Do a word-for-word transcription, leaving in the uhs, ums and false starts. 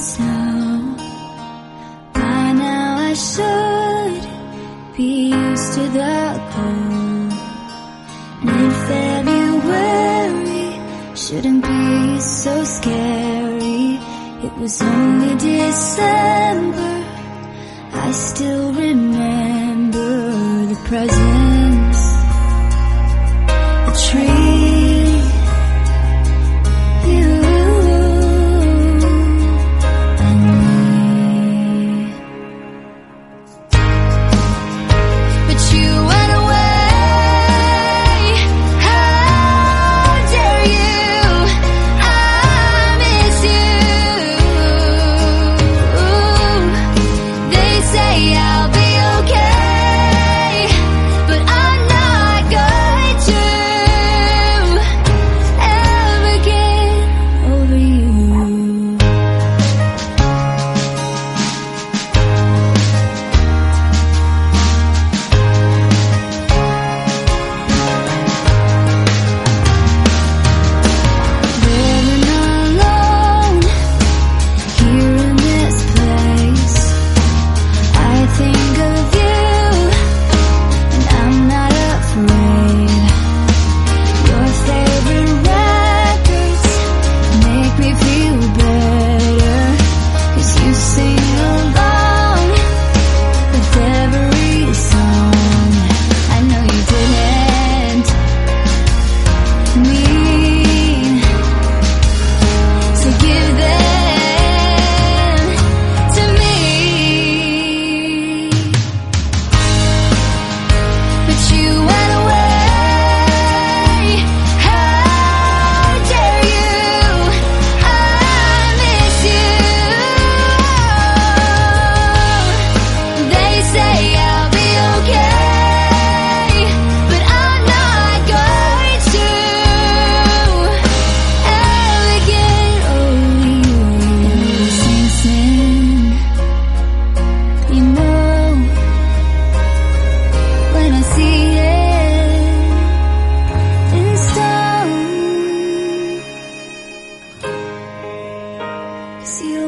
snow. By now I should be used to the cold. Mid-February shouldn't be so scary. It was only December. I still remember the presents, the tree, you and me. But you went away. How dare you? I miss you. They say I'll be okay, but I'm not going to ever get over you. Living alone here in this place, I think of you and I'm not afraid. Your favorite records make me feel better, 'cause you sing along with every song. I know you didn't mean to give them to me, but you went away. How dare you? I miss you. They say I'll be okay, but I'm not going to ever get over you. Sing, sing, you know, when I see it in stone, 'cause you